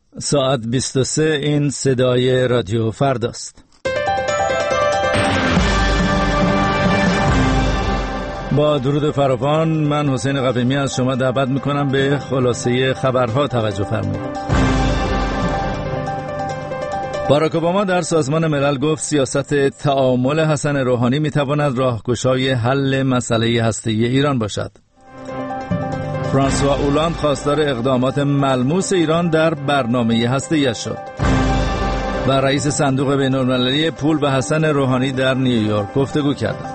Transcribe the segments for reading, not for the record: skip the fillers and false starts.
ساعت 23 این صدای رادیو فرداست. با درود فراوان، من حسین قویمی از شما دعوت میکنم به خلاصه خبرها توجه فرمایید. باراک اوباما در سازمان ملل گفت سیاست تعامل حسن روحانی میتواند راهگشای حل مسئله هسته‌ای ایران باشد. فرانسوا اولاند خواستار اقدامات ملموس ایران در برنامه هسته‌ایش شد و رئیس صندوق بین‌المللی پول به حسن روحانی در نیویورک گفتگو کرد.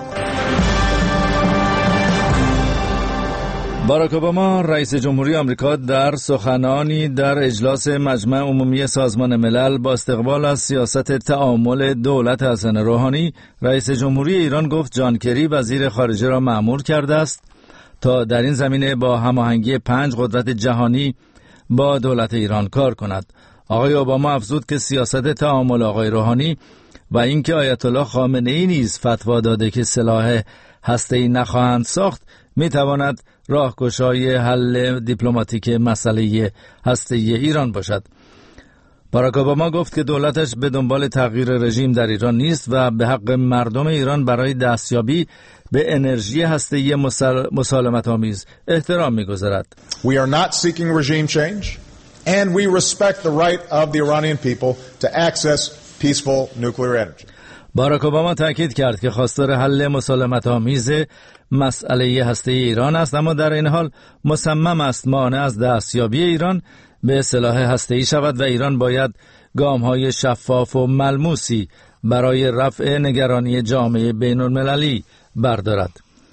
باراک اوباما رئیس جمهوری آمریکا در سخنانی در اجلاس مجمع عمومی سازمان ملل با استقبال از سیاست تعامل دولت حسن روحانی، رئیس جمهوری ایران گفت جان کری وزیر خارجه را مأمور کرده است تا در این زمینه با هماهنگی 5 قدرت جهانی با دولت ایران کار کند. آقای اوباما افزود که سیاست تعامل آقای روحانی و اینکه آیت الله خامنه‌ای نیز فتوا داده که سلاح هسته‌ای نخواهند ساخت میتواند راهگشای حل دیپلماتیک مسئله هسته‌ای ایران باشد. باراک اوباما گفت که دولتش به دنبال تغییر رژیم در ایران نیست و به حق مردم ایران برای دستیابی به انرژی هسته‌ای مسالمت‌آمیز احترام می‌گذارد. We are not seeking regime change and we respect the right of the Iranian people to access peaceful nuclear energy. باراک اوباما تاکید کرد که خواستار حل مسالمت‌آمیز مسئله هسته‌ای ایران است، اما در این حال مصمم است مانع از دستیابی ایران به سلاح هسته‌ای شود و ایران باید گام‌های شفاف و ملموسی برای رفع نگرانی جامعه بین‌المللی بردارد.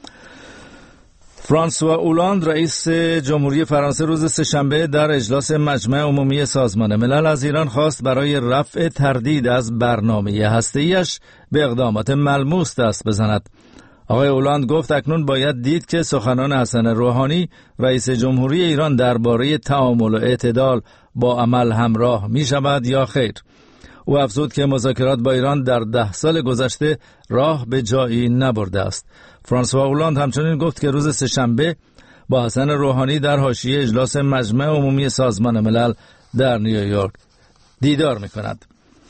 فرانسوا اولاند رئیس جمهوری فرانسه روز سه‌شنبه در اجلاس مجمع عمومی سازمان ملل از ایران خواست برای رفع تردید از برنامه هسته‌ایش به اقدامات ملموس دست بزند. آقای اولاند گفت اکنون باید دید که سخنان حسن روحانی رئیس جمهوری ایران درباره تعامل و اعتدال با عمل همراه می شود یا خیر. او افزود که مذاکرات با ایران در 10 سال گذشته راه به جایی نبرده است. فرانسوا اولاند همچنین گفت که روز سه‌شنبه با حسن روحانی در حاشیه اجلاس مجمع عمومی سازمان ملل در نیویورک دیدار می کند.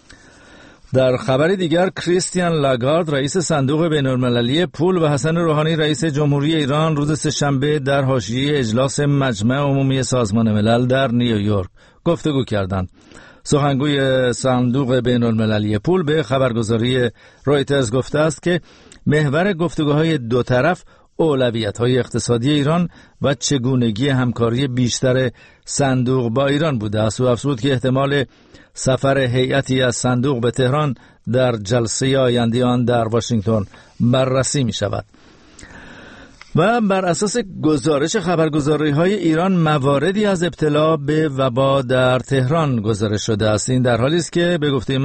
در خبری دیگر، کریستیان لاگارد رئیس صندوق بین‌المللی پول و حسن روحانی رئیس جمهوری ایران روز سه‌شنبه در حاشیه اجلاس مجمع عمومی سازمان ملل در نیویورک گفتگو کردند. سخنگوی صندوق بین‌المللی پول به خبرگزاری رویترز گفته است که محور گفتگوهای دو طرف اولویت‌های اقتصادی ایران و چگونگی همکاری بیشتر صندوق با ایران بوده است. و افزود که احتمال سفر هیئتی از صندوق به تهران در جلسه آینده آن در واشنگتن بررسی می شود. و بر اساس گزارش خبرگزاری‌های ایران مواردی از ابتلا به وبا در تهران گزارش شده است. این در حالی است که به گفته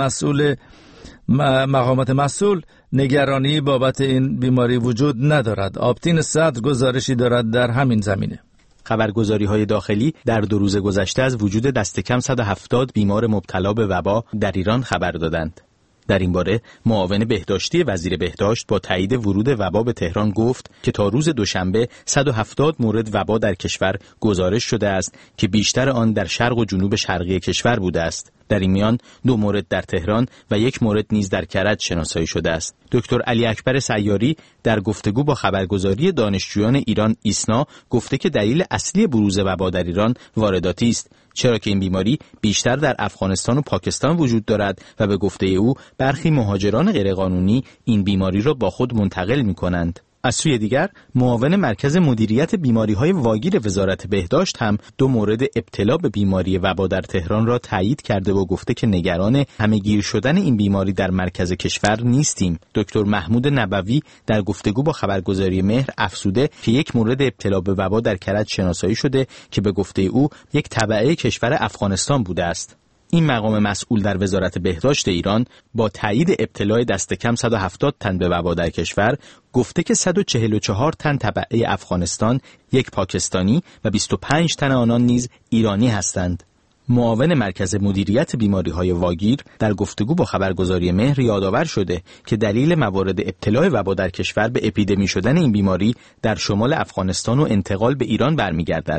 مقامات مسئول نگرانی بابت این بیماری وجود ندارد. آبتین صدر گزارشی دارد در همین زمینه. خبرگزاری‌های داخلی در 2 روز گذشته از وجود دست کم 170 بیمار مبتلا به وبا در ایران خبر دادند. در این باره معاون بهداشتی وزیر بهداشت با تایید ورود وبا به تهران گفت که تا روز دوشنبه 170 مورد وبا در کشور گزارش شده است که بیشتر آن در شرق و جنوب شرقی کشور بوده است. در این میان 2 مورد در تهران و 1 مورد نیز در کرج شناسایی شده است. دکتر علی اکبر سیاری در گفتگو با خبرگزاری دانشجویان ایران ایسنا گفته که دلیل اصلی بروز وبا در ایران وارداتی است، چرا که این بیماری بیشتر در افغانستان و پاکستان وجود دارد و به گفته او برخی مهاجران غیرقانونی این بیماری را با خود منتقل می‌کنند. از سوی دیگر معاون مرکز مدیریت بیماری‌های واگیر وزارت بهداشت هم 2 مورد ابتلا به بیماری وبا در تهران را تایید کرده و گفته که نگران همه‌گیر شدن این بیماری در مرکز کشور نیستیم. دکتر محمود نبوی در گفتگو با خبرگزاری مهر افزوده که 1 مورد ابتلا به وبا در کرج شناسایی شده که به گفته او یک تبعه کشور افغانستان بوده است. این مقام مسئول در وزارت بهداشت ایران با تایید ابتلای دست کم 170 تن به وبا در کشور گفته که 144 تن تبعه افغانستان، 1 پاکستانی و 25 تن آنان نیز ایرانی هستند. معاون مرکز مدیریت بیماری‌های واگیر در گفتگو با خبرگزاری مهر یادآور شده که دلیل موارد ابتلای وبا در کشور به اپیدمی شدن این بیماری در شمال افغانستان و انتقال به ایران برمیگردد.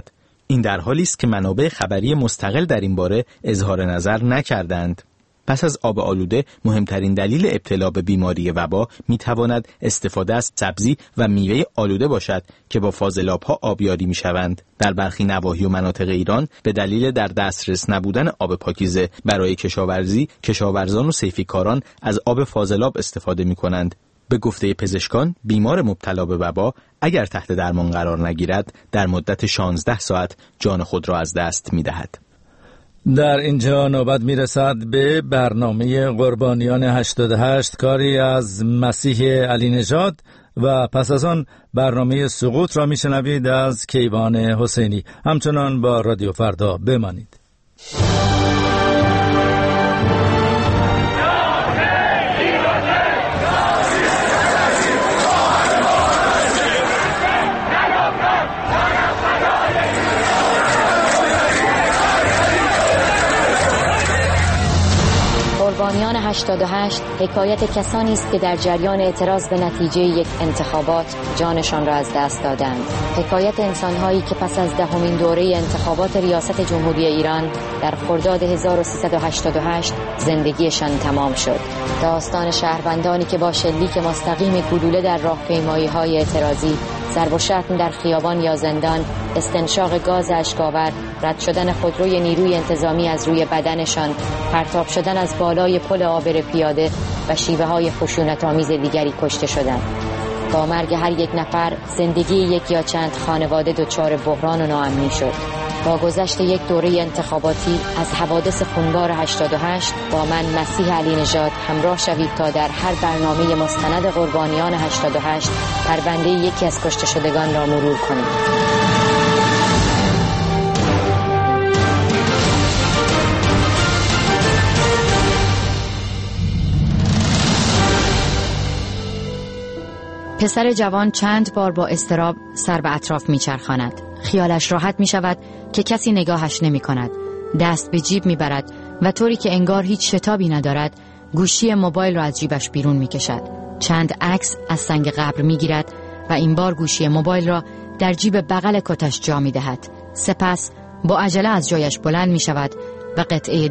این در حالی است که منابع خبری مستقل در این باره اظهار نظر نکردند. پس از آب آلوده مهمترین دلیل ابتلا به بیماری وبا میتواند استفاده از سبزی و میوه آلوده باشد که با فاضلاب‌ها آبیاری میشوند. در برخی نواحی و مناطق ایران به دلیل در دسترس نبودن آب پاکیزه برای کشاورزی، کشاورزان و صیفیکاران از آب فاضلاب استفاده میکنند. به گفته پزشکان، بیمار مبتلا به وبا اگر تحت درمان قرار نگیرد در مدت 16 ساعت جان خود را از دست میدهد. در اینجا نوبت میرسد به برنامه قربانیان 88، کاری از مسیح علی نژاد، و پس از آن برنامه سقوط را میشنوید از کیوان حسینی. همچنان با رادیو فردا بمانید. قربانیان 88 حکایت کسانی است که در جریان اعتراض به نتیجه یک انتخابات جانشان را از دست دادند. حکایت انسان‌هایی که پس از 10مین دوره انتخابات ریاست جمهوری ایران در خرداد 1388 زندگیشان تمام شد. داستان شهروندانی که با شلیک مستقیم گلوله در راهپیمایی‌های اعتراضی، ضرب و شتم در خیابان یا زندان، استنشاق گاز اشک‌آور، رد شدن خودروی نیروی انتظامی از روی بدنشان، پرتاب شدن از بالای پل عابر پیاده و شیوه‌های خشونت‌آمیز دیگری کشته شدند. با مرگ هر یک نفر زندگی یک یا چند خانواده دچار بحران و ناامنی شد. با گذشت یک دوره انتخاباتی از حوادث خونبار 88 با من مسیح علی نژاد همراه شوید تا در هر برنامه مستند قربانیان 88 پرونده یکی از کشته شدگان را مرور کنیم. پسر جوان چند بار با اضطراب سر به اطراف میچرخاند. خیالش راحت می شود که کسی نگاهش نمی کند. دست به جیب می برد و طوری که انگار هیچ شتابی ندارد گوشی موبایل را از جیبش بیرون می کشد. چند عکس از سنگ قبر می گیرد و این بار گوشی موبایل را در جیب بغل کتش جا می دهد. سپس با عجله از جایش بلند می شود و قطعه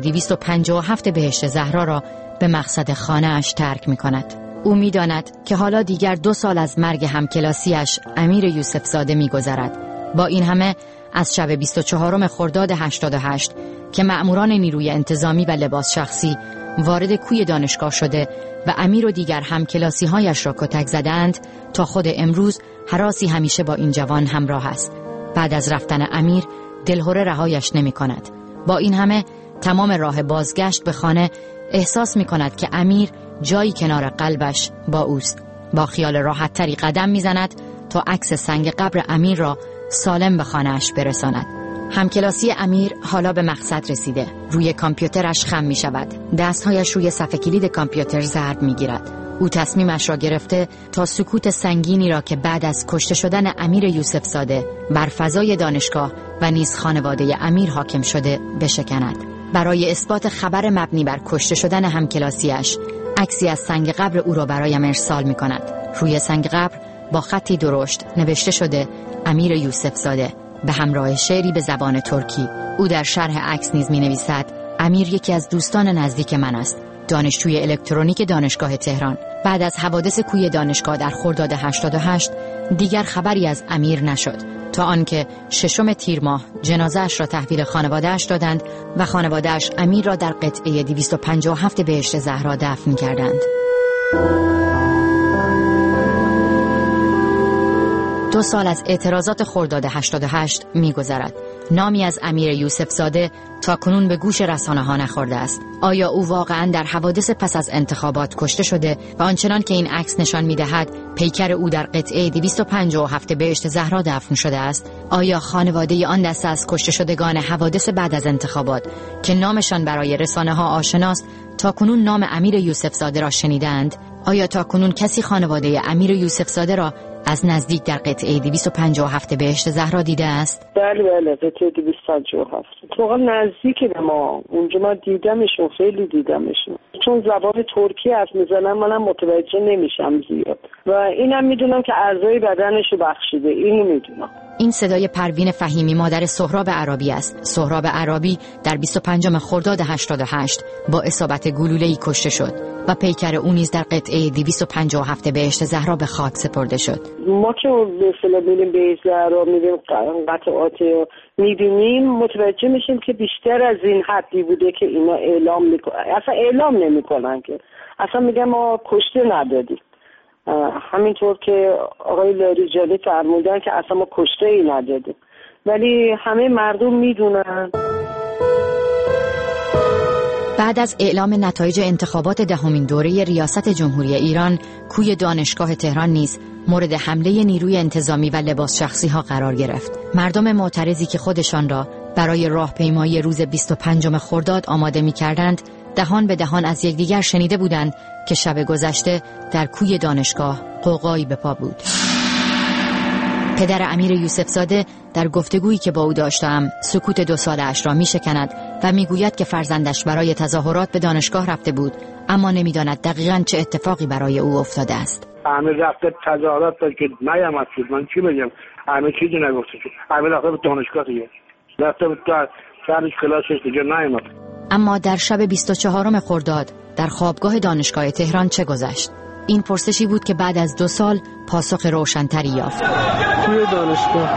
257 بهشت زهرا را به مقصد خانه اش ترک می کند. او می داند که حالا دیگر 2 سال از مرگ همکلاسیش امیر یوسف زاده می گذرد. با این همه از شب 24 خرداد 88 که مأموران نیروی انتظامی و لباس شخصی وارد کوی دانشگاه شده و امیر و دیگر همکلاسی هایش را کتک زدند تا خود امروز هراسی همیشه با این جوان همراه است. بعد از رفتن امیر دلهره رهایش نمی کند. با این همه تمام راه بازگشت به خانه احساس می کند که امیر جایی کنار قلبش با اوست. با خیال راحت تری قدم می زند تا عکس سنگ قبر امیر را سالم به خانه‌اش برساند. همکلاسی امیر حالا به مقصد رسیده. روی کامپیوترش خم می شود. دستهایش روی صفحه کلید کامپیوتر ضرب می گیرد. او تصمیمش را گرفته تا سکوت سنگینی را که بعد از کشته شدن امیر یوسف زاده بر فضای دانشگاه و نیز خانواده امیر حاکم شده بشکند. برای اثبات خبر مبنی بر کشته شدن همکلاسیش عکسی از سنگ قبر او را برایم ارسال می کند. روی سنگ قبر با خطی درشت نوشته شده امیر یوسف زاده به همراه شعری به زبان ترکی. او در شرح عکس نیز می نویسد امیر یکی از دوستان نزدیک من است، دانشجوی الکترونیک دانشگاه تهران. بعد از حوادث کوی دانشگاه در خرداد 88 دیگر خبری از امیر نشد تا آنکه 6 تیر ماه جنازه‌اش را تحویل خانواده‌اش دادند و خانواده‌اش امیر را در قطعه 257 بهشت زهرا دفن کردند. 2 سال از اعتراضات خرداد 88 می‌گذرد. نامی از امیر یوسف زاده تا کنون به گوش رسانه‌ها نخورده است. آیا او واقعاً در حوادث پس از انتخابات کشته شده و آنچنان که این عکس نشان می‌دهد پیکر او در قطعه 257 بهشت زهرا دفن شده است؟ آیا خانواده آن دسته از کشته شدگان حوادث بعد از انتخابات که نامشان برای رسانه‌ها آشناست تا کنون نام امیر یوسف زاده را شنیدند؟ آیا تا کنون کسی خانواده امیر یوسف زاده را از نزدیک در قطعه 257 بهشت زهرا دیده است؟ بله قطعه 257 واقعا نزدیک به ما. اونجا ما دیدمشون، خیلی دیدمشون. چون زبان ترکی حرف میزنن منم متوجه نمیشم زیاد و اینم میدونم که اعضای بدنشو بخشیده، اینو میدونم. این صدای پروین فهیمی مادر سهراب عرابی است. سهراب عرابی در 25 خرداد 88 با اصابت گلوله‌ای کشته شد و پیکر او نیز در قطعه 257 بهشت زهرا به خاک سپرده شد. ما که به اصطلاح میریم بهشت زهرا، میریم قطعات میبینیم، متوجه میشیم که بیشتر از این حدی بوده که اینا اعلام میکنن. اصلا اعلام نمیکنن، که اصلا میگن ما کشته ندادیم. همینطور که آقای لاریجانی فرمودن که اصلا ما کشته ای ندادیم، ولی همه مردم میدونن. بعد از اعلام نتایج انتخابات دهمین دوره ریاست جمهوری ایران، کوی دانشگاه تهران نیز مورد حمله نیروی انتظامی و لباس شخصی ها قرار گرفت. مردم معترضی که خودشان را برای راهپیمایی روز 25 خرداد آماده می‌کردند، دهان به دهان از یکدیگر شنیده بودند که شب گذشته در کوی دانشگاه غوغایی به پا بود. پدر امیر یوسفزاده در گفتگویی که با او داشتم سکوت 2 ساله‌اش را می‌شکند و می‌گوید که فرزندش برای تظاهرات به دانشگاه رفته بود، اما نمی‌داند دقیقاً چه اتفاقی برای او افتاده است. امیر رفته تظاهرات که نیامد شد، من چی بگم؟ امیر چیزی نگفته شد. امیر رفته به دانشگاه دیگه، رفته بود تا سرش کلاسش دیگه نیامد. اما در شب 24 خرداد در خوابگاه دانشگاه تهران چه گذشت؟ این پرسشی بود که بعد از 2 سال پاسخ روشن‌تری یافت. توی دانشگاه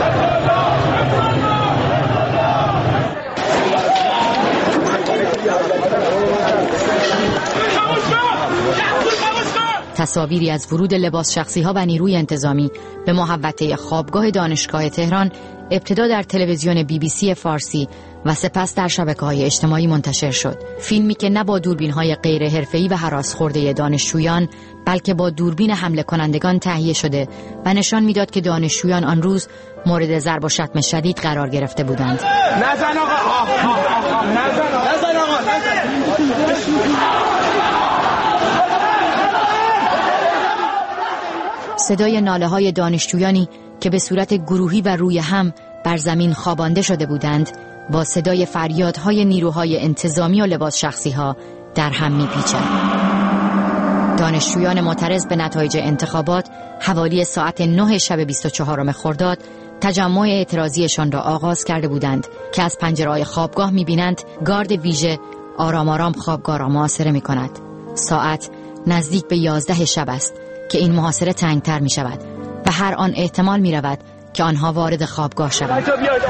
تصاویری از ورود لباس شخصی ها و نیروی انتظامی به محوطه خوابگاه دانشگاه تهران ابتدا در تلویزیون BBC فارسی و سپس در شبکه‌های اجتماعی منتشر شد. فیلمی که نه با دوربین‌های غیر حرفه‌ای و هراس خورده دانشجویان، بلکه با دوربین حمله کنندگان تهیه شده و نشان میداد که دانشجویان آن روز مورد ضرب و شتم شدید قرار گرفته بودند. نزن آقا، نزن آقا. صدای ناله‌های دانشجویانی که به صورت گروهی و روی هم بر زمین خوابانده شده بودند با صدای فریادهای نیروهای انتظامی و لباس شخصی‌ها در هم می‌پیچند. دانشجویان معترض به نتایج انتخابات حوالی ساعت 9 شب 24 خرداد تجمع اعتراضیشان را آغاز کرده بودند که از پنجره‌های خوابگاه می‌بینند گارد ویژه آرام آرام خوابگاه را محاصره می‌کند. ساعت نزدیک به 11 شب است که این محاصره تنگتر می شود و هر آن احتمال می رود که آنها وارد خوابگاه شوند.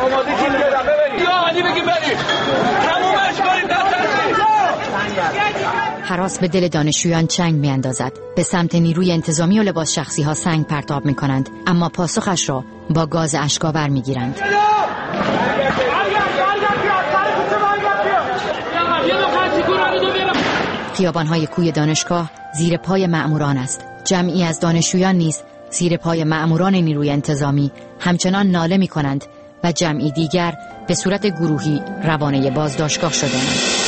هراس به دل دانشجویان چنگ می اندازد. به سمت نیروی انتظامی و لباس شخصی ها سنگ پرتاب می کنند، اما پاسخش را با گاز اشک‌آور می گیرند. خیابان‌های کوی دانشگاه زیر پای مأموران است. جمعی از دانشجویان نیز زیر پای مأموران نیروی انتظامی همچنان ناله می‌کنند و جمعی دیگر به صورت گروهی روانه بازداشتگاه شده‌اند.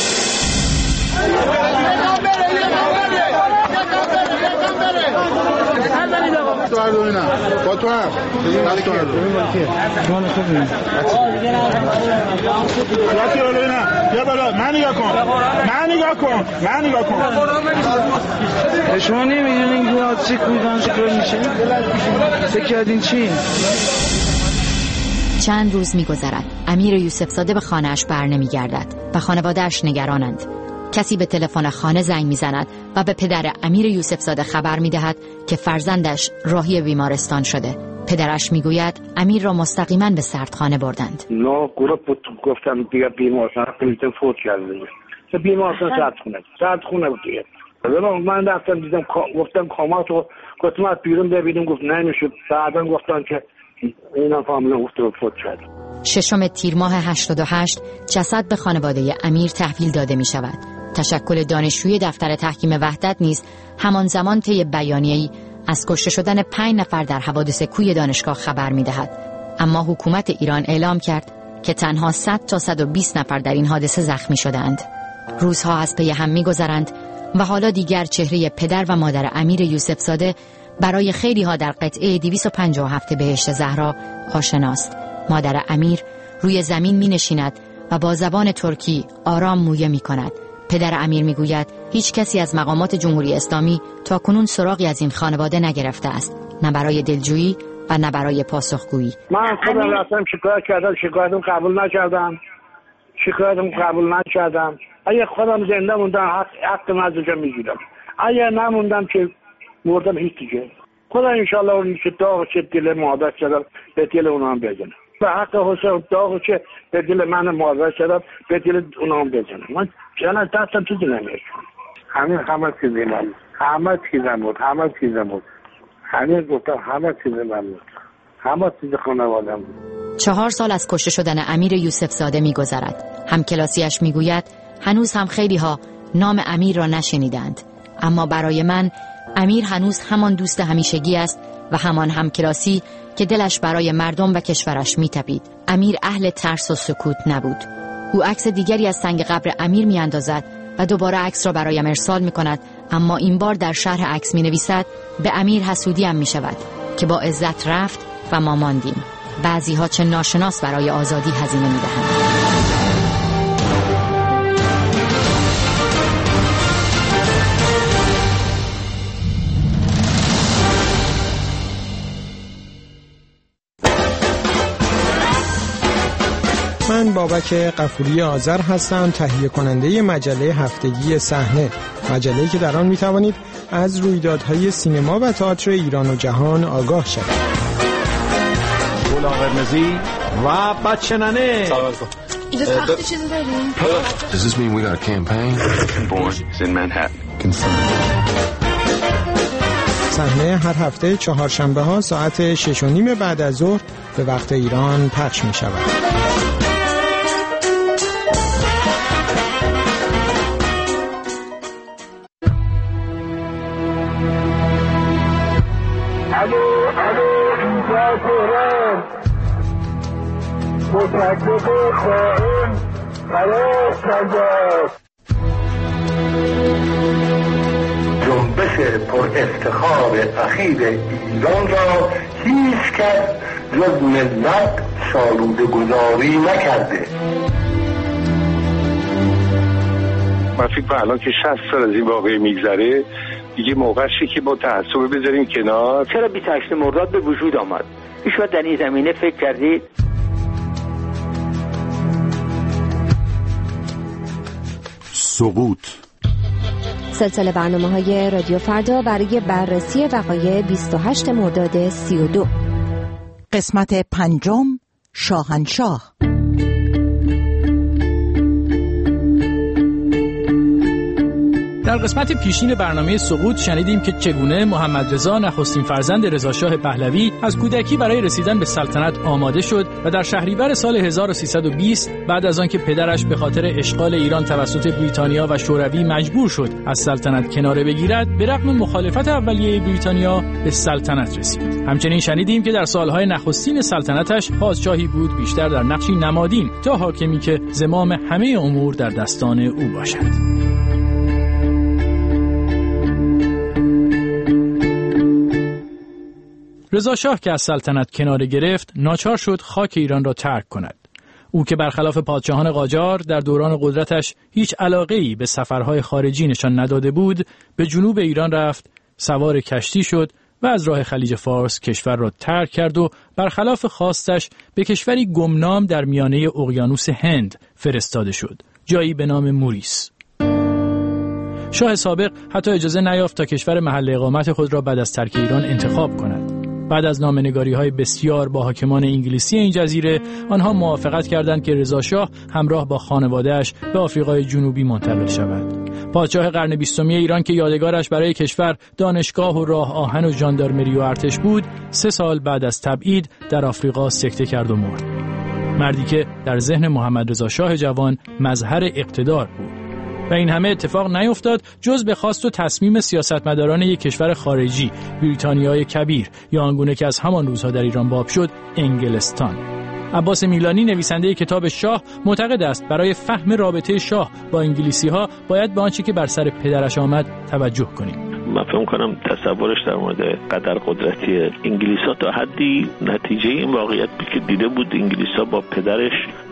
با تو هم من نگاه کن شما نمیدونین که حادثه کویدان چطور میشه؟ فکر کردین چی؟ چند روز می‌گذرد. امیر یوسفزاده به خانه‌اش بر نمی‌گردد و خانواده‌اش نگرانند. کسی به تلفن خانه زنگ می‌زند و به پدر امیر یوسفزاده خبر می‌دهد که فرزندش راهی بیمارستان شده. پدرش می‌گوید امیر را مستقیما به سردخانه بردند. نه گفتم دیگه بیمارستان فوت کرده. بیمارستان سردخونه بود دیگه. من رفتم دیدم، گفتم کامات رو گفتم بیرون ببینیم، گفت نمیشه. بعداً گفتن که اینا فامیل گفت فوت کرد. 6 تیر ماه 88 جسد به خانواده امیر تحویل داده می شود. تشکل دانشجوی دفتر تحکیم وحدت نیز همان زمان طی بیانیه‌ای از کشته شدن 5 نفر در حوادث کوی دانشگاه خبر می دهد. اما حکومت ایران اعلام کرد که تنها 100 تا 120 نفر در این حادثه زخمی شدند. روزها از پی هم می گذرند و حالا دیگر چهره پدر و مادر امیر یوسفزاده برای خیلی ها در قطعه 257 بهشت زهرا آشناست. مادر امیر روی زمین می نشیند و با زبان ترکی آرام مویه می کند. پدر امیر می گوید هیچ کسی از مقامات جمهوری اسلامی تا کنون سراغی از این خانواده نگرفته است، نه برای دلجویی و نه برای پاسخگویی. من خودم رفتم شکایت کردم، شکایتم قبول نکردم. اگه خودم زنده موندم حق مزدجا میگیرم، اگه نموندم که مردم هیچ دیگه. خدا انشالله اون که داغ چه دل مادر شدم به دل اونا هم بزنم، به حق حسین داغ چه به دل من مادر شدم به دل اونا هم بزنم. من جانا دستم تو دلم همین همه چیز خانوادم بود. 4 سال از کشته شدن امیر یوسف زاده می‌گذرد. همکلاسیش میگوید هنوز هم خیلی ها نام امیر را نشنیدند، اما برای من امیر هنوز همان دوست همیشگی است و همان همکلاسی که دلش برای مردم و کشورش می‌تپید. امیر اهل ترس و سکوت نبود. او عکس دیگری از سنگ قبر امیر می‌اندازد و دوباره عکس را برایم ارسال می‌کند، اما این بار در شرح عکس می‌نویسد به امیر حسودیم می‌شود که با عزت رفت و ما ماندیم. بعضی‌ها چه ناشناس برای آزادی هزینه می‌دهند. من بابک غفوری آذر هستم، تهیه کننده مجله هفتگی صحنه، مجله‌ای که در آن می‌توانید از رویدادهای سینما و تئاتر ایران و جهان آگاه شوید. گل قرمزی و بچه ننه. اینجا تخت چیزی داریم؟ Does this mean we got a campaign? Born in Manhattan. صحنه هر هفته 4 شنبه‌ها ساعت 6:30 بعد از ظهر به وقت ایران پخش می‌شود. متکلف خائن خلاص کرده. جنبش پر افتخار اخیر ایران را هیچ کس جز ملت سالوده گذاری نکرده. من فکر کنم الان که 60 سال از این واقعه میگذره دیگه موقعشه که با تعصب بذاریم کنار. چرا 28 مرداد به وجود آمد؟ شما در این زمینه فکر کردید؟ سقوط سلسله برنامه‌های رادیو فردا برای بررسی وقایع 28 مرداد 32. قسمت 5 شاهنشاه. در قسمت پیشین برنامه سقوط شنیدیم که چگونه محمد رضا نخستین فرزند رضا شاه پهلوی از کودکی برای رسیدن به سلطنت آماده شد و در شهریور سال 1320 بعد از آنکه پدرش به خاطر اشغال ایران توسط بریتانیا و شوروی مجبور شد از سلطنت کناره بگیرد، به رغم مخالفت اولیه بریتانیا به سلطنت رسید. همچنین شنیدیم که در سالهای نخستین سلطنتش پادشاهی بود بیشتر در نقشی نمادین تا حاکمی که زمام همه امور در دستان او باشد. رضا شاه که از سلطنت کناره گرفت، ناچار شد خاک ایران را ترک کند. او که برخلاف پادشاهان قاجار در دوران قدرتش هیچ علاقه‌ای به سفرهای خارجی نشان نداده بود، به جنوب ایران رفت، سوار کشتی شد و از راه خلیج فارس کشور را ترک کرد و برخلاف خواستش به کشوری گمنام در میانه اقیانوس هند فرستاده شد، جایی به نام موریس. شاه سابق حتی اجازه نیافت تا کشور محل اقامت خود را بعد از ترک ایران انتخاب کند. بعد از نامه‌نگاری‌های بسیار با حاکمان انگلیسی این جزیره، آنها موافقت کردند که رضا شاه همراه با خانواده‌اش به آفریقای جنوبی منتقل شود. پادشاه قرن 20 ایران که یادگارش برای کشور دانشگاه و راه آهن و ژاندارمری و ارتش بود، 3 سال بعد از تبعید در آفریقا سکته کرد و مرد. مردی که در ذهن محمد رضا شاه جوان مظهر اقتدار بود. و این همه اتفاق نیفتاد جز به خواست و تصمیم سیاستمداران یک کشور خارجی، بریتانیای کبیر، یا آنگونه که از همان روزها در ایران باب شد، انگلستان. عباس میلانی نویسنده کتاب شاه معتقد است برای فهم رابطه شاه با انگلیسی‌ها باید به آنچه که بر سر پدرش آمد توجه کنیم. من فکر کنم تصورش در مورد قدر قدرتی انگلیس‌ها تا حدی نتیجه این واقعیت بود که دیده بود انگلیس‌ها با پدرش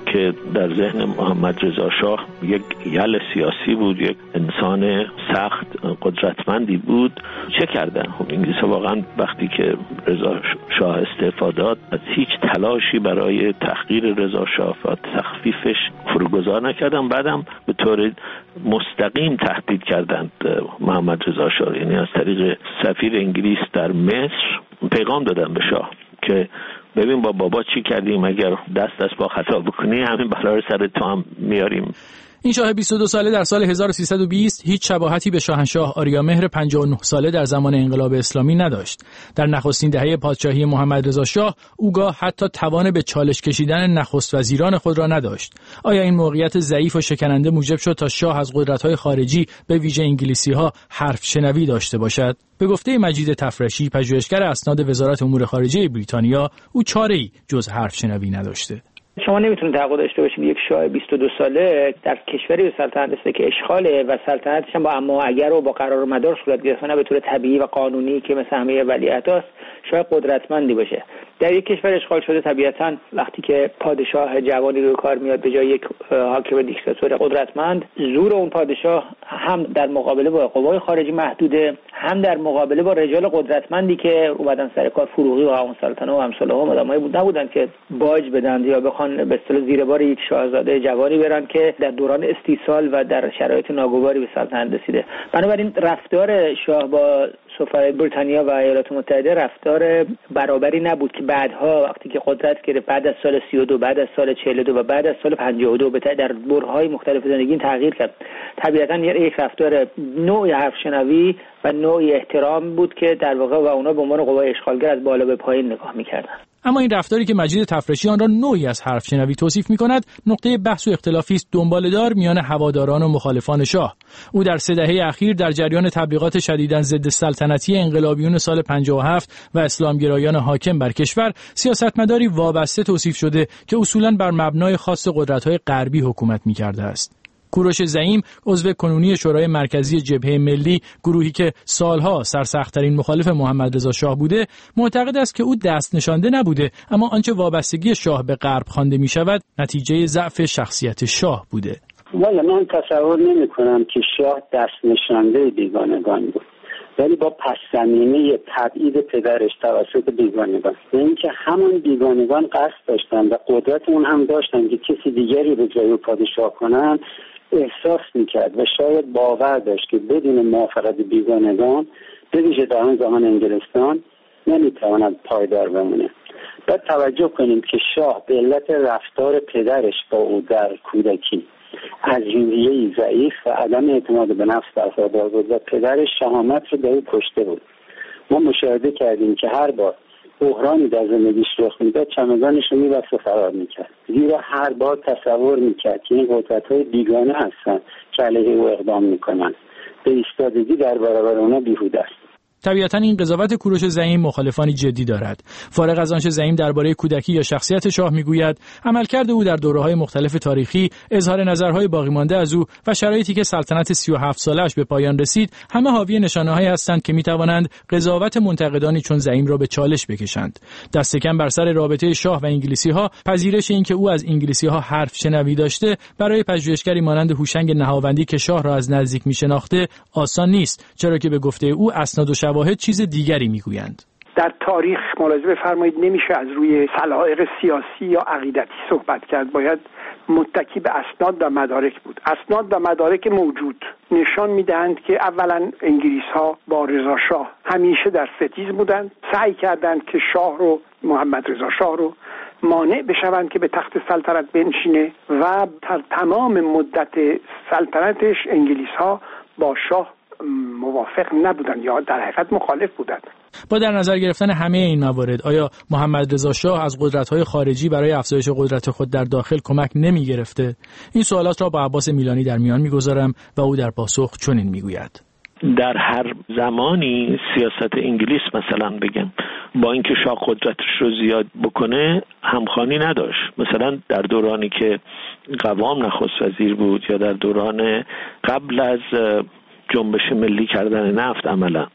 که در ذهن محمد رضا شاه یک یل سیاسی بود، یک انسان سخت قدرتمندی بود. چه کردن؟ خب انگلیس‌ها واقعا وقتی که رضا شاه استعفا داد از هیچ تلاشی برای تحقیر رضا شاه و تخفیفش فروگذار نکردن. بعدم به طور مستقیم تهدید کردند محمد رضا شاه، یعنی از طریق سفیر انگلیس در مصر پیغام دادن به شاه که ببین با بابا چی کردیم، اگر دست با خطا بکنی همین بلا رو سر تو هم میاریم. این شاه 22 ساله در سال 1320 هیچ شباهتی به شاهنشاه آریامهر 59 ساله در زمان انقلاب اسلامی نداشت. در نخستین دهه پادشاهی محمد رضا شاه او گاه حتی توان به چالش کشیدن نخست وزیران خود را نداشت. آیا این موقعیت ضعیف و شکننده موجب شد تا شاه از قدرت‌های خارجی به ویژه انگلیسی‌ها حرف شنوی داشته باشد؟ به گفته مجید تفرشی، پژوهشگر اسناد وزارت امور خارجه بریتانیا، او چاره‌ای جز حرف شنوی نداشته. شما نمیتونید توقع داشته باشید یک شاه 22 ساله در کشوری به سلطنت رسیده که اشغاله و سلطنتش هم با اما و اگر و با قرار و مدار صورت گرفته، نه به طور طبیعی و قانونی که مثل همه ولیعهداست، شاه قدرتمندی باشه. در یک کشور اشغال شده طبیعتاً وقتی که پادشاه جوانی روی کار میاد به جای یک حاکم دیکتاتور قدرتمند، زور اون پادشاه هم در مقابله با قوای خارجی محدوده، هم در مقابله با رجال قدرتمندی که اومدن سر کار، فروغی و هارون سلطنه و امثال هم آدمایی نبودن که باج بدن یا بخوان به اصطلاح زیر بار یک شاهزاده جوانی برن که در دوران استیصال و در شرایط ناگواری به سلطنت رسیده. بنابراین رفتار شاه با سفرای بریتانیا و ایالات متحده رفتار برابری نبود که بعدها وقتی که قدرت گرفت بعد از سال 32، بعد از سال 42 و بعد از سال 52 در برهه‌های مختلف زندگی تغییر کرد. طبیعتاً یک رفتار نوعی حرف شنوی و نوعی احترام بود که در واقع و اونا به عنوان قوای اشغالگر از بالا به پایین نگاه می‌کردن. اما این رفتاری که مجید تفرشی آن را نوعی از حرف شنوی توصیف می‌کند، نقطه بحث و اختلافی است دنباله‌دار میان هواداران و مخالفان شاه. او در 3 دهه اخیر در جریان تبلیغات شدیداً ضد سلطنتی انقلابیون سال 57 و اسلامگرایان حاکم بر کشور، سیاستمداری وابسته توصیف شده که اصولاً بر مبنای خاص قدرت‌های غربی حکومت می‌کرده است. کوروش زعیم، عضو کنونی شورای مرکزی جبهه ملی، گروهی که سالها سرسخت‌ترین مخالف محمد رضا شاه بوده، معتقد است که او دست نشانده نبوده، اما آنچه وابستگی شاه به غرب خوانده می‌شود نتیجه ضعف شخصیت شاه بوده. والا من تصور نمی‌کنم که شاه دست نشانده بیگانگان بود، ولی با پس زمینه تبعید پدرش توسط بیگانگان، اینکه همون بیگانگان قصد داشتن و قدرت اون هم داشتن که کسی دیگری به جای پادشاه کنن، احساس میکرد و شاید باور داشت که بدون موافقت بیگانگان، به ویژه در آن زمان انگلستان، نمیتواند پایدار بمونه. باید توجه کنیم که شاه به علت رفتار پدرش با او در کودکی از روحیه‌ای ضعیف و عدم اعتماد به نفس برخوردار بود و پدرش شهامت رو در او کشته بود. ما مشاهده کردیم که هر بار بحرانی در زندگیش رخ میداد چمدانش رو میبست و فرار میکرد، زیرا هر بار تصور میکرد که این قدرت‌های بیگانه هستن که علیه او اقدام میکنن. به ایستادگی در برابر اونا بیهوده است. طبیعتاً این قضاوت کوروش زعیم مخالفانی جدی دارد. فارغ از آنچه زعیم درباره کودکی یا شخصیت شاه میگوید، عملکرد او در دوره‌های مختلف تاریخی، اظهار نظرهای باقی مانده از او و شرایطی که سلطنت 37 سالش به پایان رسید، همه حاوی نشانه‌هایی هستند که میتوانند قضاوت منتقدانی چون زعیم را به چالش بکشند. دست کم بر سر رابطه شاه و انگلیسی‌ها، پذیرش این که او از انگلیسی‌ها حرف شنوی داشته، برای پژوهشگری مانند هوشنگ نهاوندی که شاه را از نزدیک میشناخته آسان نیست، چرا که به گفته او اسناد و شواهد چیز دیگری میگویند. در تاریخ ملاحظه بفرمایید نمیشه از روی سلایق سیاسی یا عقیدتی صحبت کرد، باید متکی به اسناد و مدارک بود. اسناد و مدارک موجود نشان میدهند که اولا انگلیس‌ها با رضا شاه همیشه در ستیز بودند، سعی کردند که شاه رو، محمد رضا شاه رو مانع بشوند که به تخت سلطنت بنشینه و در تمام مدت سلطنتش انگلیس‌ها با شاه موافق نبودند یا در حقیقت مخالف بودند. با در نظر گرفتن همه این موارد، آیا محمد رضا شاه از قدرت‌های خارجی برای افزایش قدرت خود در داخل کمک نمی‌گرفته؟ این سوالات را با عباس میلانی در میان می‌گذارم و او در پاسخ چنین می‌گوید: در هر زمانی سیاست انگلیس مثلا بگم با اینکه شاه قدرتش رو زیاد بکنه همخوانی نداشت. مثلا در دورانی که قوام نخست وزیر بود یا در دوران قبل از جنبش ملی کردن نفت، عملا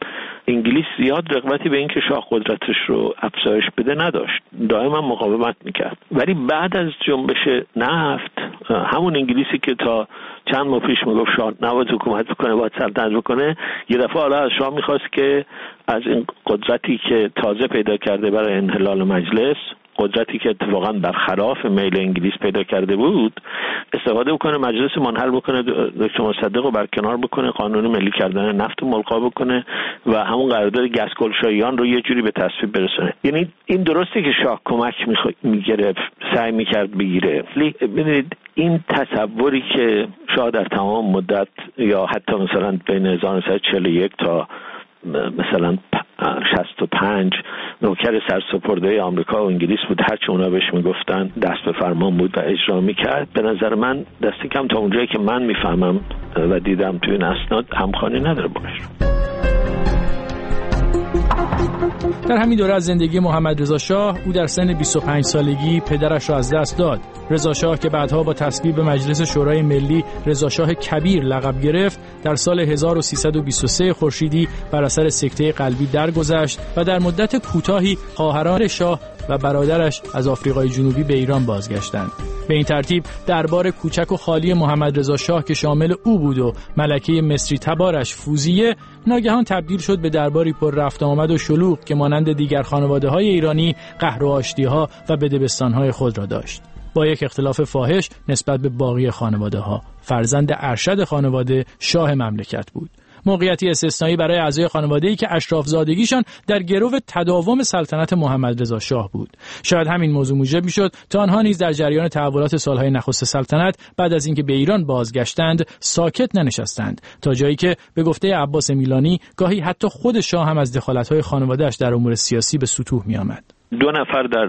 انگلیس زیاد رغبتی به اینکه شاه قدرتش رو افزایش بده نداشت، دائما مقاومت میکرد. ولی بعد از جنبش نفت، همون انگلیسی که تا چند ماه پیش میگفت شاه نباید حکومت بکنه، باید سلطنت بکنه، یه دفعه حالا از شاه میخواست که از این قدرتی که تازه پیدا کرده برای انحلال مجلس، قدرتی که اتفاقا برخلاف میل انگلیس پیدا کرده بود، استفاده بکنه، مجلس منحل بکنه، دکتر مصدق رو برکنار بکنه، قانون ملی کردن نفت رو ملغا بکنه و همون قرارداد گسگلشاییان رو یه جوری به تصویب برسونه. یعنی این درسته که شاه کمک میگرفت، سعی میکرد بگیره. ببینید این تصوری که شاه در تمام مدت یا حتی مثلا بین 1941 تا مثلا 65 نوکر سرسپرده آمریکا و انگلیس بود، هرچی اونا بهش میگفتن دست به فرمان بود و اجرا میکرد. به نظر من دستی کم تا اونجایی که من میفهمم و دیدم توی این اسناد همخوانی نداره باش. در همین دوره از زندگی محمد رضا شاه، او در سن 25 سالگی پدرش را از دست داد. رضا شاه که بعدها با تصویب مجلس شورای ملی رضا شاه کبیر لقب گرفت، در سال 1323 خورشیدی بر اثر سکته قلبی درگذشت و در مدت کوتاهی خواهران شاه و برادرش از آفریقای جنوبی به ایران بازگشتند. به این ترتیب دربار کوچک و خالی محمد رضا شاه که شامل او بود و ملکه مصری تبارش فوزیه، ناگهان تبدیل شد به درباری پر رفت آمد و شلوغ که مانند دیگر خانواده‌های ایرانی قهر و آشتی‌ها و بدبستان‌های خود را داشت، با یک اختلاف فاحش نسبت به باقی خانواده‌ها. فرزند ارشد خانواده شاه مملکت بود. موقعیتی استثنایی برای اعضای خانواده‌ای که اشرافزادگیشان در گرو تداوم سلطنت محمد رضا شاه بود. شاید همین موضوع موجب می‌شد تا آنها نیز در جریان تحولات سالهای نخست سلطنت بعد از اینکه به ایران بازگشتند ساکت ننشستند، تا جایی که به گفته عباس میلانی گاهی حتی خود شاه هم از دخالت‌های خانواده‌اش در امور سیاسی به سطوح می‌آمد. 2 نفر در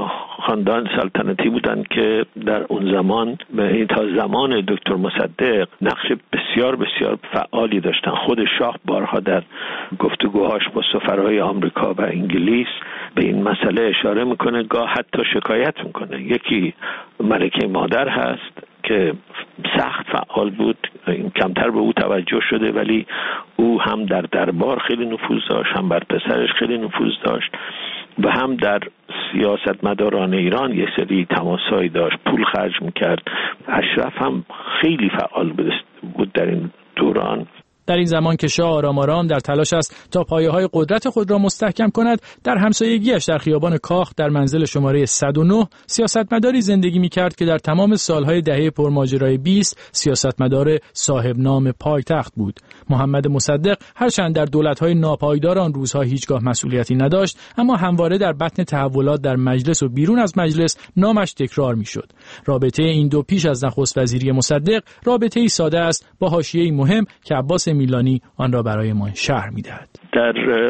خاندان سلطنتی بودند که در اون زمان تا زمان دکتر مصدق نقش بسیار بسیار فعالی داشتن. خود شاه بارها در گفتگوهاش با سفرهای آمریکا و انگلیس به این مسئله اشاره میکنه، گاه حتی شکایت میکنه. یکی ملکه مادر هست که سخت فعال بود، کمتر به او توجه شده، ولی او هم در دربار خیلی نفوذ داشت، هم بر پسرش خیلی نفوذ داشت و هم در سیاستمداران ایران یه سری تماسایی داشت، پول خرج میکرد. اشرف هم خیلی فعال بود در این دوران. در این زمان که شاه آرام آرام در تلاش است تا پایه‌های قدرت خود را مستحکم کند، در همسایگی‌اش در خیابان کاخ در منزل شماره 109 سیاستمداری زندگی می‌کرد که در تمام سالهای دهه پرماجرای 20 سیاستمدار صاحب نام پایتخت بود. محمد مصدق هرچند در دولت‌های ناپایدار آن روزها هیچگاه مسئولیتی نداشت، اما همواره در بطن تحولات در مجلس و بیرون از مجلس نامش تکرار می‌شد. رابطه این دو پیش از نخست وزیری مصدق رابطه‌ای ساده است با حاشیه‌ای مهم که عباس میلانی آن را برای ما شرح می‌دهد. در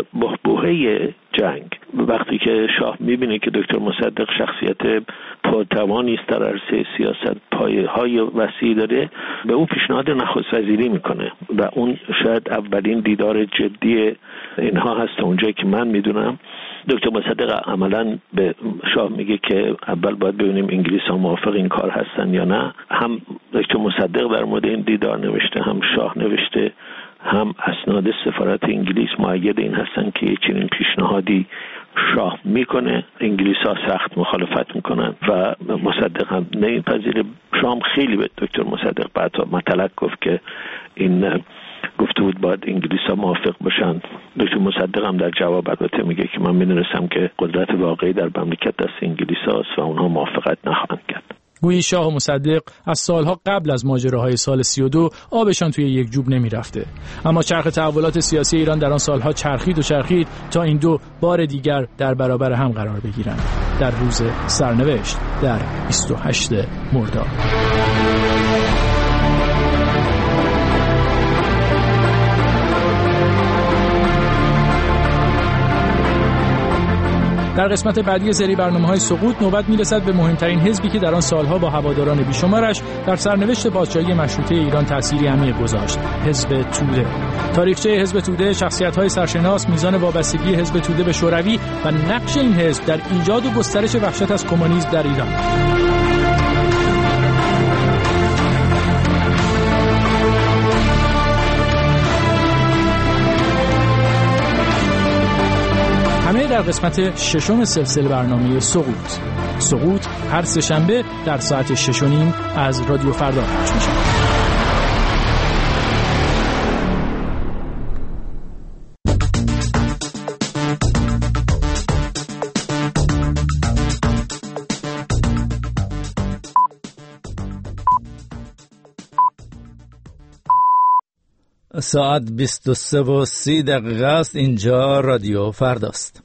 بحبوحه جنگ وقتی که شاه می‌بینه که دکتر مصدق شخصیت پرتوانی است در عرصه سیاست، پایه‌های وسیعی داره، به او پیشنهاد نخست وزیری میکنه و اون شاید اولین دیدار جدی اینها هست اونجایی که من میدونم. دکتر مصدق عملاً به شاه میگه که اول باید ببینیم انگلیس ها موافق این کار هستن یا نه. هم دکتر مصدق در مورد این دیدار نوشته، هم شاه نوشته، هم اسناد سفارت انگلیس مؤید این هستن که چنین پیشنهادی شاه میکنه. انگلیس ها سخت مخالفت میکنن و مصدق هم نمیپذیره. شاه هم خیلی به دکتر مصدق بعدا مطلق گفت که این گفته بود باید انگلیس ها موافق باشن. دکتر مصدق هم در جواب البته میگه که من میدونستم که قدرت واقعی در مملکت دست انگلیس هاست و اونها موافقت نخواهند کرد. گویی شاه و مصدق از سالها قبل از ماجراهای سال 32 آبشان توی یک جوب نمی رفته. اما چرخ تحولات سیاسی ایران در آن سالها چرخید و چرخید تا این دو بار دیگر در برابر هم قرار بگیرند. در روز سرنوشت در 28 مرداد. در قسمت بعدی سری برنامه‌های سقوط نوبت می‌رسد به مهمترین حزبی که در آن سالها با هواداران بیشمارش در سرنوشت پادشاهی مشروطه ایران تأثیری عمیق گذاشت، حزب توده. تاریخچه حزب توده، شخصیت‌های سرشناس، میزان وابستگی حزب توده به شوروی و نقش این حزب در ایجاد و گسترش وحشت از کمونیسم در ایران. در قسمت 6 سلسله برنامه سقوط هر سه‌شنبه در ساعت 6:30 از رادیو فردا پخش میشه. ساعت 23:30 است. اینجا رادیو فرداست.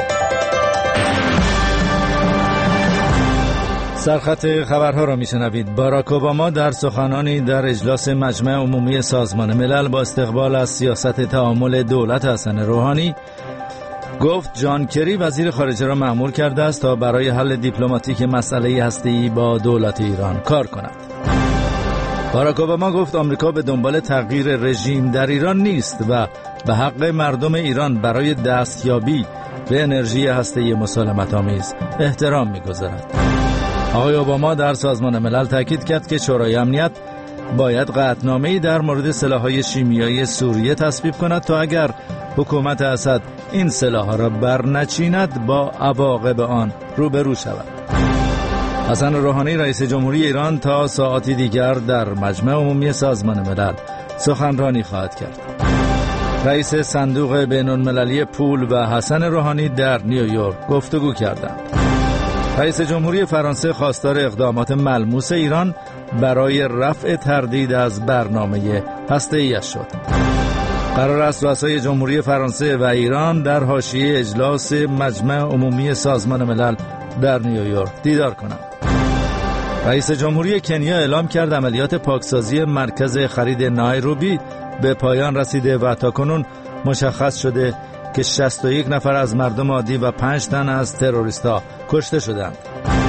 سرخط خبرها را میشنوید. باراک اوباما در سخنانی در اجلاس مجمع عمومی سازمان ملل با استقبال از سیاست تعامل دولت حسن روحانی گفت جان کری وزیر خارجه را مأمور کرده است تا برای حل دیپلماتیک مسئله هسته‌ای با دولت ایران کار کند. باراک اوباما گفت آمریکا به دنبال تغییر رژیم در ایران نیست و به حق مردم ایران برای دستیابی به انرژی هسته‌ای مسالمت‌آمیز احترام می‌گذارد. آقای اوباما در سازمان ملل تاکید کرد که شورای امنیت باید قطعنامه‌ای در مورد سلاح‌های شیمیایی سوریه تصویب کند تا اگر حکومت اسد این سلاح‌ها را برنچیند با عواقب آن روبرو شود. حسن روحانی رئیس جمهوری ایران تا ساعاتی دیگر در مجمع عمومی سازمان ملل سخنرانی خواهد کرد. رئیس صندوق بین‌المللی پول و حسن روحانی در نیویورک گفتگو کردند. رئیس جمهوری فرانسه خواستار اقدامات ملموس ایران برای رفع تردید از برنامه هسته‌ایش شد. قرار است رؤسای جمهوری فرانسه و ایران در حاشیه اجلاس مجمع عمومی سازمان ملل در نیویورک دیدار کنند. رئیس جمهوری کنیا اعلام کرد عملیات پاکسازی مرکز خرید نایروبی به پایان رسیده و تاکنون مشخص شده که 61 نفر از مردم عادی و 5 تن از تروریست‌ها کشته شدند.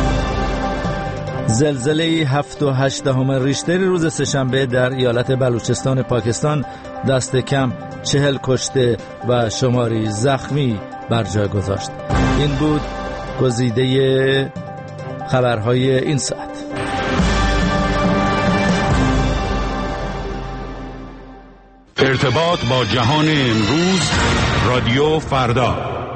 زلزله 7.8 ریشتر روز سه‌شنبه در ایالت بلوچستان پاکستان دست کم 40 کشته و شماری زخمی بر جای گذاشت. این بود گزیده خبرهای این ساعت. ارتباط با جهان امروز، رادیو فردا.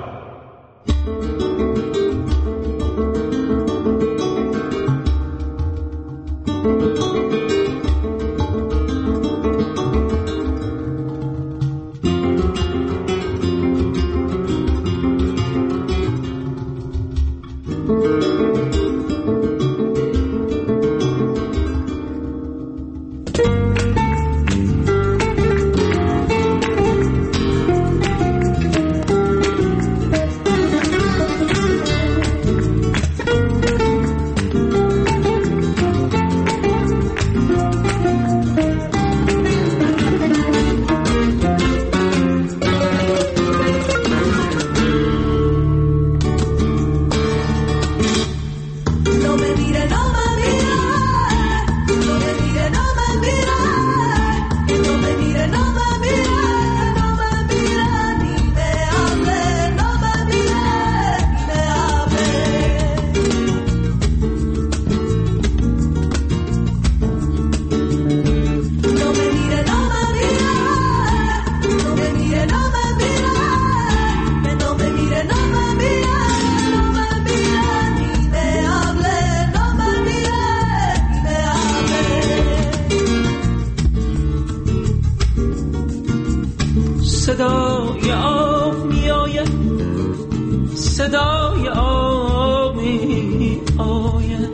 صدای آب می آید، صدای آب می آید.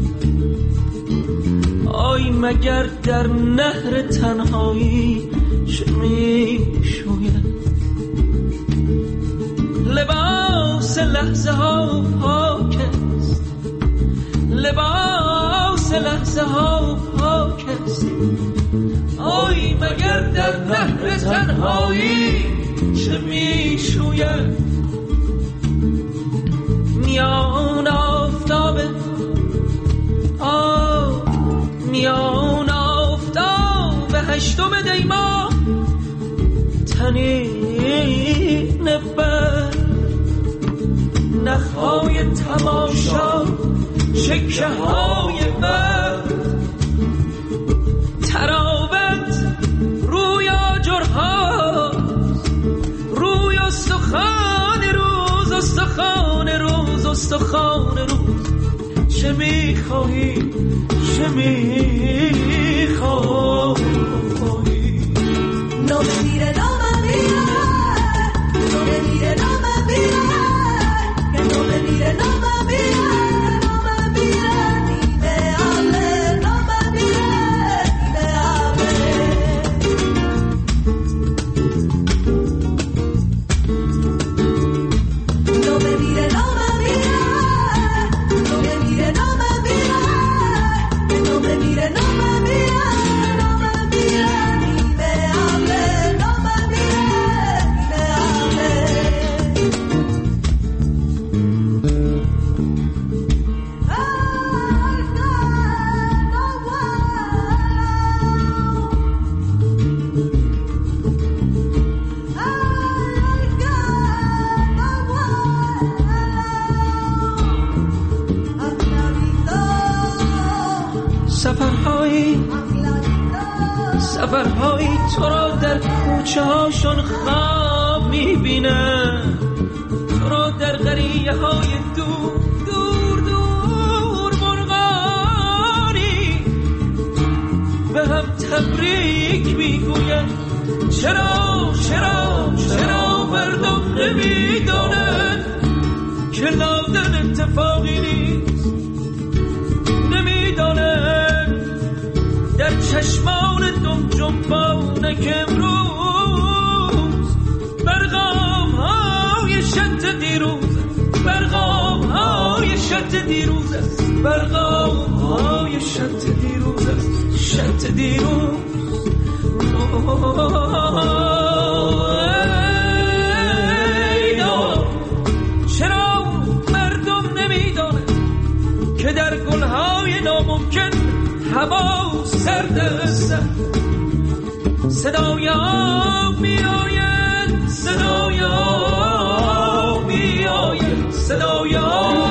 آی مگر در نهر تنهایی چه می شوید؟ لباس لحظه ها پاک است، لباس لحظه ها پاک است. آی مگر در نهر تنهایی چه می شوید؟ میان آفتاب میان آفتاب هشتم دیما تنین بر نخهای تماشا چکه های بر تراوت روی آجرها روی استخوان روز استخوان روز چه میخواهی چه میخواهی نام میره نام میره نام میره نام میره نام میره نام میره نام میره نیمه آله نام میره نیمه آله نام میره نام میره نام میره نام میره نام میره نام میره نام میره نیمه آله نام میره نیمه آله سفرهایی تو را در کوچه هاشون خواب میبینم، تو را در قریه های دور دور دور مرغانی به هم تبریک میگوید. چرا چرا چرا مردم نمیدانند که لادن اتفاقی نیست، نمیدانند در چشمان دم جنبانه که امروز برغام های شط دیروز، برغام های شط دیروز است، برغام های شط دیروز است، شط دیروز. چرا مردم نمیدانند که در گلهای ناممکن هوا سرد است، صدای آب می آید، صدای آب می آید، صدای آب.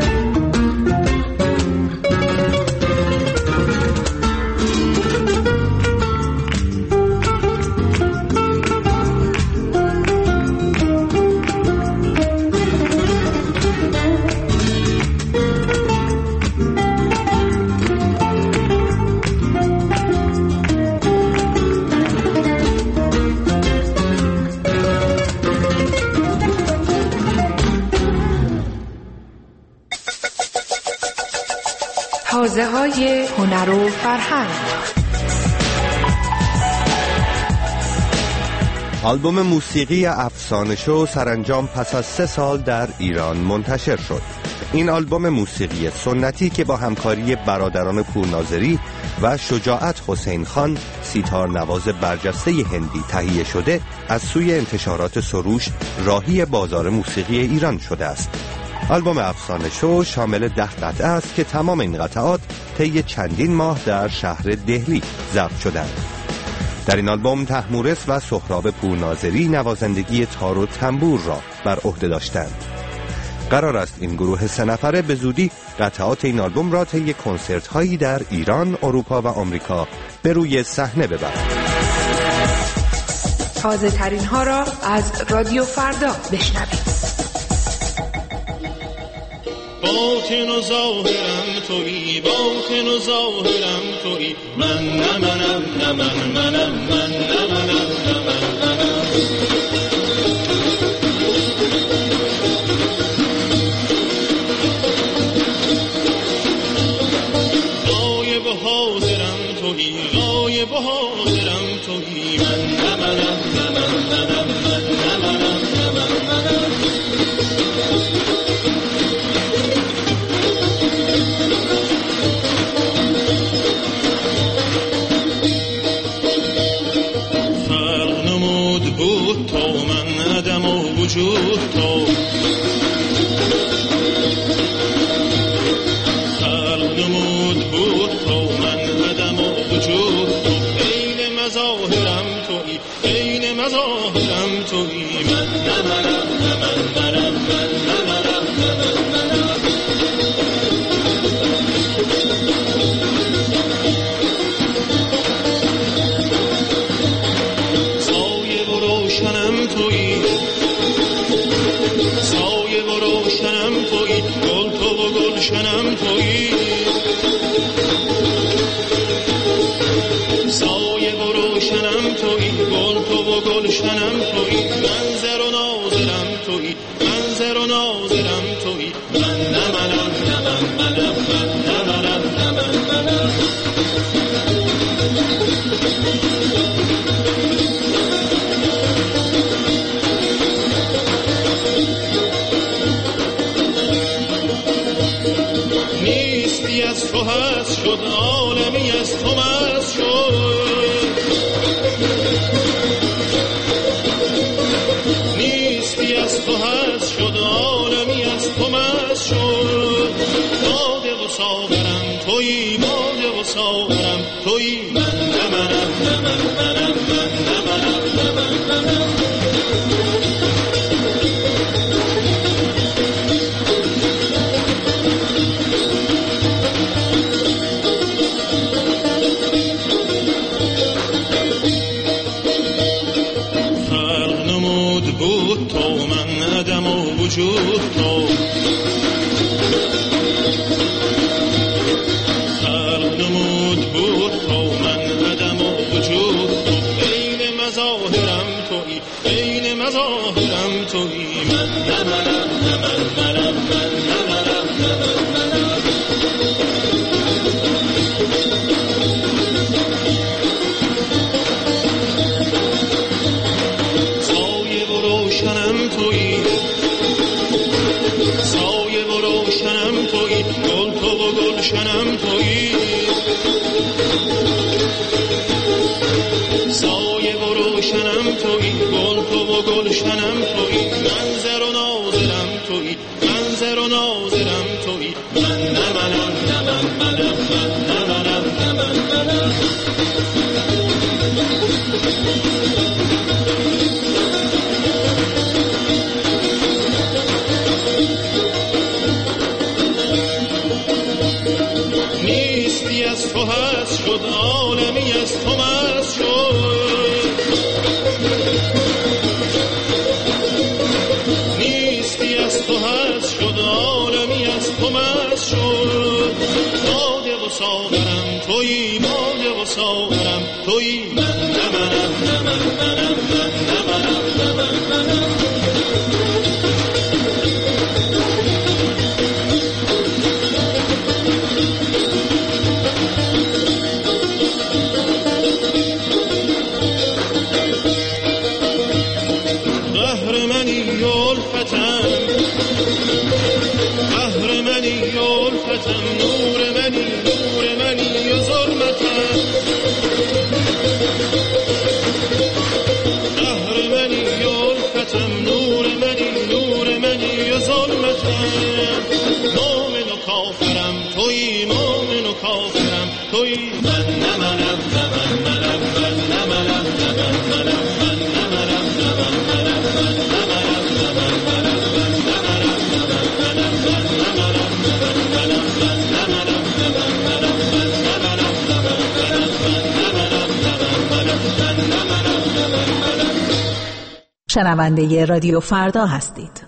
حوزه‌های هنر و فرهنگ. آلبوم موسیقی افسانه شو سرانجام پس از 3 سال در ایران منتشر شد. این آلبوم موسیقی سنتی که با همکاری برادران پورناظری و شجاعت حسین خان، سیتار نواز برجسته هندی تهیه شده، از سوی انتشارات سروش راهی بازار موسیقی ایران شده است. آلبوم افسانه شو شامل 10 قطعه است که تمام این قطعات طی چندین ماه در شهر دهلی ضبط شدند. در این آلبوم طهمورث و سهراب پورناظری نوازندگی تار و تنبور را بر عهده داشتند. قرار است این گروه 3 نفره به زودی قطعات این آلبوم را طی کنسرت هایی در ایران، اروپا و آمریکا به روی صحنه ببرند. تازه ترین ها را از رادیو فردا بشنوید. باطن و ظاهرم تویی، باطن و ظاهرم تویی، من نه منم نه من منم، من نه منم نه من منم. غایب و حاضرم تویی، غایب و حاضرم تویی، من نه منم نه من منم، من نه منم نه من منم. بود تو من عدم و وجود تو، خلق نمود بود تو من عدم و وجود تو، عین مظاهرم تویی، عین مظاهرم تویی، من نه منم نه من منم، من نه منم نه من منم. روشنم تویی، سایه و روشنم تویی، روشنم تویی، منظر و ناظرم تویی، منظر و ناظرم تویی، من نه منم نه منم من نه منم نه منم. نیستی از تو هست شد، عالمی از تو مست شد. نیستی از تو هست شد، عالمی از تو مست شد. باده و ساغرم تویی، باده و ساغرم تویی، من نه منم نه منم من نه منم نه منم. وجود تو خلق نمود بود تو، من عدم و وجود تو. عین مظاهرم تویی، عین مظاهرم تویی، من نه منم نه منم من نه منم نه منم. سایه و روشنم تویی، سایه و روشنم تویی، گل تو و گلشنم تویی. سایه و روشنم تویی، گل تو و گلشنم تویی، منظر و ناظرم تویی، منظر و ناظرم تویی، من نه منم نه منم من نه منم نه منم. نیستی از تو هست شد، عالمی از تو مست شد. نیستی از تو هست شد، عالمی از تو مست شد. باده و ساغرم تویی، باده و ساغرم تویی، من نه منم نه منم من نه منم نه منم. نور منی نور منی و ظلمتم، قهر منی و الفتم، نور منی نور منی و ظلمتم. مومن و کافرم تویی، مومن و کافرم تویی، من نه منم نه منم من نه منم نه منم من نه منم نه منم من نه منم نه منم من نه منم نه منم شنونده رادیو فردا هستید.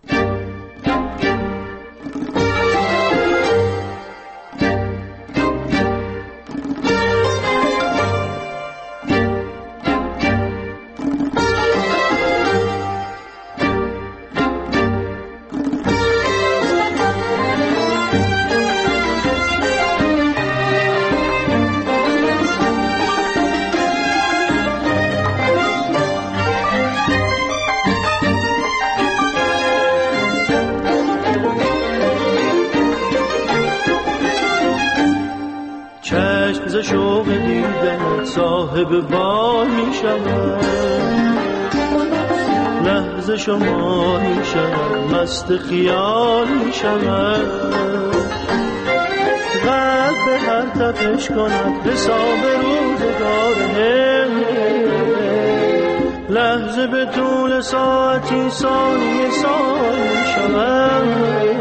شوق دیدن صاحب بال می شود، لحظه شما می شود، مست خیال می شود. قلب به هر تپش کند حساب روزگاره، لحظه به طول ساعتی ثانیه سال می شود.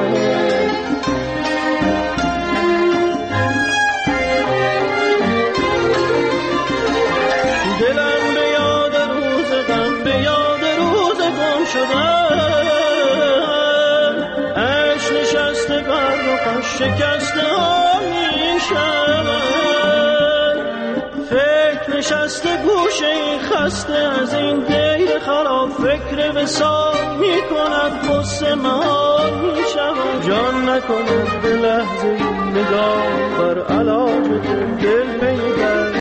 دلم به یاد روز غم، به یاد روز گم شدن، عشق نشسته بر رخش شکسته ها می شود. فکر نشسته گوش گوشه خسته از این دیر خراب فکر وصال می کند قصه محال می شود جان نکند به لحظه نگاه بر علاج دل پیگر